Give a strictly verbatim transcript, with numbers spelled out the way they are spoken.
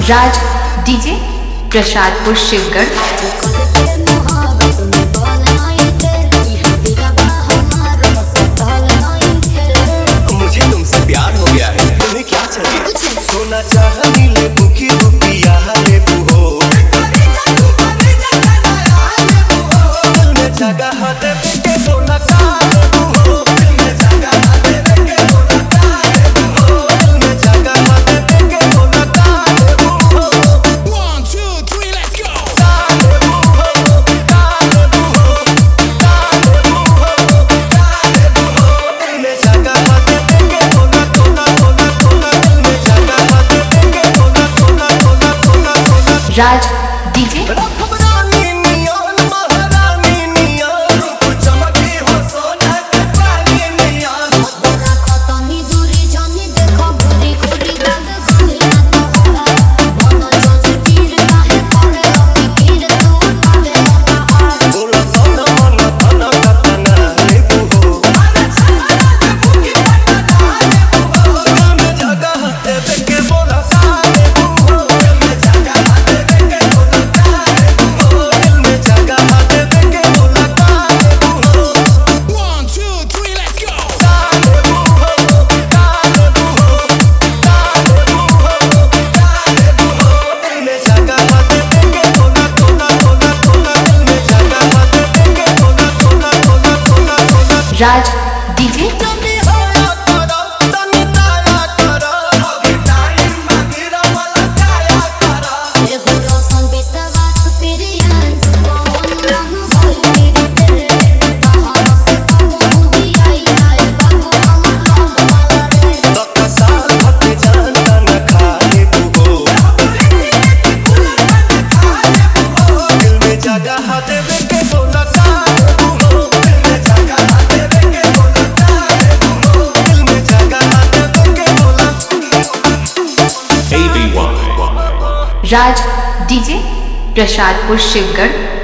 राज DJ Prasadpur Shivgarh. मुझे तुमसे प्यार हो गया है, तुम्हें क्या चाहिए? सोना चांदी ले बुकी बुकिया ले बुहो, दिल में जगह दे के सोना का ले बुहो, दिल में जगह दे के सोना का ले बुहो, दिल में जगह दे के सोना का ले बुहो। One, two, three, let's go. काले बुहो, काले बुहो, काले बुहो, काले बुहो, दिल में जगह दे के सोना सोना सोना सोना, दिल में जगह दे के सोना सोना सोना सोना सोना। राज डीजे रानी नियन महारानी नियन, रूप चमकी हो सोना के पानी नियन। बोला कौन मन धन कतना ले बुहो, दिल में जगह दे के बोला काले बुहो, दिल में जगह दे के बोला काले बुहो, दिल में जगह दे के बोला काले बुहो। One, two, three, let's go. काले बुहो, काले बुहो, काले बुहो, काले बुहो, दिल में जगह दे के सोना सोना सोना सोना, दिल में जगह दे के सोना सोना सोना सोना सोना। राज डीजे तनी होया करो, तनी दया करो, अभी टाइम मांगिरा वाला काया करो। बकसा भके जानता न खाए बुहो, दिल में जगह देवे के सोना काले बुहो, दिल में जगह देवे के सोना काले बुहो, दिल में जगह देवे के सोना। राज डीजे प्रसादपुर शिवगढ़।